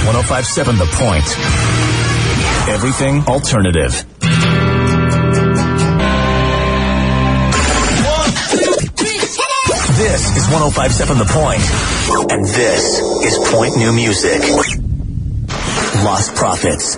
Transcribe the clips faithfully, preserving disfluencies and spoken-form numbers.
one oh five point seven The Point. Everything alternative. This is one oh five point seven The Point. And this is Point New Music. Lost Prophets.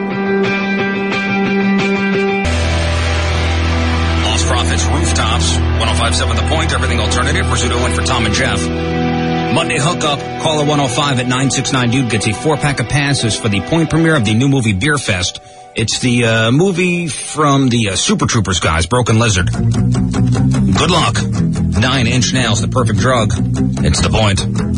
Lost Prophets, Rooftops, one oh five point seven The Point, Everything Alternative. Rizzuto in for Tom and Jeff. Monday hookup, caller one oh five at nine six nine Dude gets a four-pack of passes for the Point premiere of the new movie Beer Fest. It's the uh, movie from the uh, Super Troopers guys, Broken Lizard. Good luck. Nine Inch Nails, the perfect drug. It's The Point.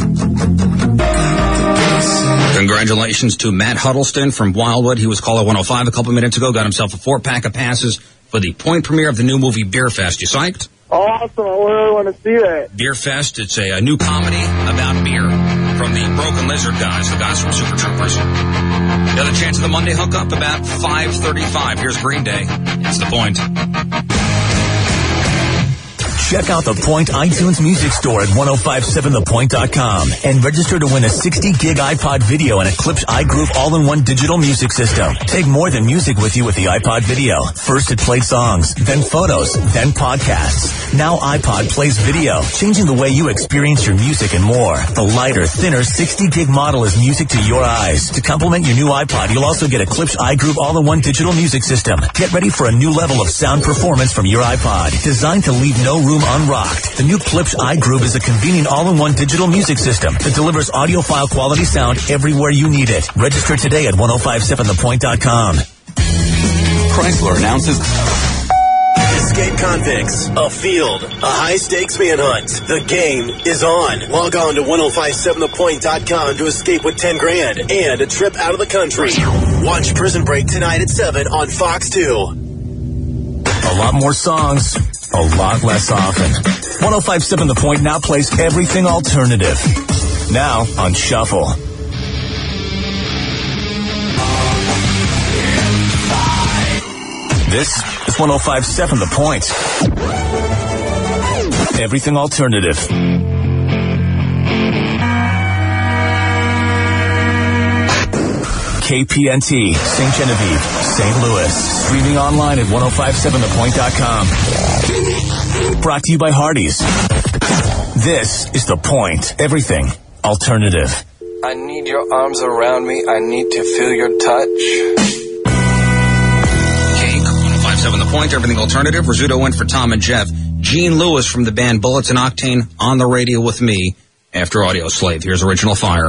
Congratulations to Matt Huddleston from Wildwood. He was caller one oh five a couple minutes ago. Got himself a four-pack of passes for the Point premiere of the new movie Beer Fest. You psyched? Awesome. I really want to see that. Beer Fest, it's a, a new comedy about beer from the Broken Lizard guys, the guys from Super Troopers. The other chance of the Monday hookup about five thirty-five. Here's Green Day. It's The Point. Check out the Point iTunes Music Store at ten fifty-seven the point dot com and register to win a sixty gig iPod video and a Klipsch iGroup all-in-one digital music system. Take more than music with you with the iPod video. First it played songs, then photos, then podcasts. Now iPod plays video, changing the way you experience your music and more. The lighter, thinner sixty gig model is music to your eyes. To complement your new iPod, you'll also get a Klipsch iGroup all-in-one digital music system. Get ready for a new level of sound performance from your iPod, designed to leave no room unrocked. The new Klipsch iGroup is a convenient all-in-one digital music system that delivers audiophile quality sound everywhere you need it. Register today at ten fifty-seven the point dot com. Chrysler announces Escape Convicts, a field, a high-stakes manhunt. The game is on. Log on to ten fifty-seven the point dot com to escape with ten grand and a trip out of the country. Watch Prison Break tonight at seven on Fox two. A lot more songs, a lot less often. ten fifty-seven The Point now plays everything alternative. Now on Shuffle. This is ten fifty-seven The Point. Everything alternative. K P N T, Saint Genevieve, Saint Louis. Streaming online at ten fifty-seven the point dot com. Brought to you by Hardee's. This is The Point. Everything alternative. I need your arms around me. I need to feel your touch. Cake, ten fifty-seven The Point, Everything Alternative. Rizzuto went for Tom and Jeff. Gene Lewis from the band Bullets and Octane on the radio with me after Audio Slave. Here's Original Fire.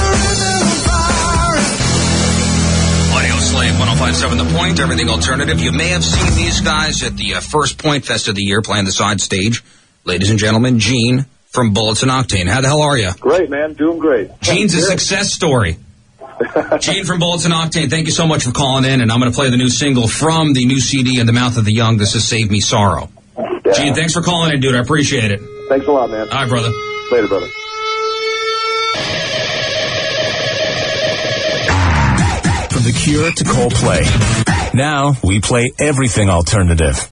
ten fifty-seven The Point, Everything Alternative. You may have seen these guys at the uh, first Point Fest of the year playing the side stage. Ladies and gentlemen, Gene from Bullets and Octane. How the hell are you? Great, man. Doing great. Gene's a success story. Gene from Bullets and Octane, thank you so much for calling in, and I'm going to play the new single from the new C D, In the Mouth of the Young. This is Save Me Sorrow. Yeah. Gene, thanks for calling in, dude. I appreciate it. Thanks a lot, man. All right, brother. Later, brother. From The Cure to Coldplay. Now we play everything alternative.